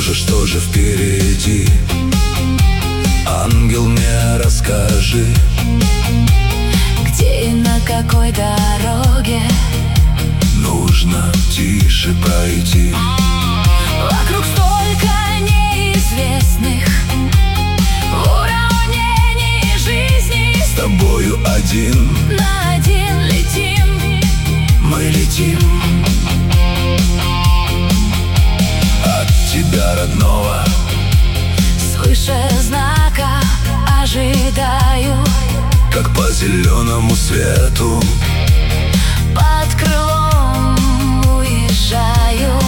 что же впереди? Ангел, мне расскажи, где и на какой дороге нужно тише пройти. Вокруг столько неизвестных, в уравнении жизни С тобою один на один летим. мы летим. От тебя, родного, Свыше знака ожидаю, как по зеленому свету. под крылом уезжаю.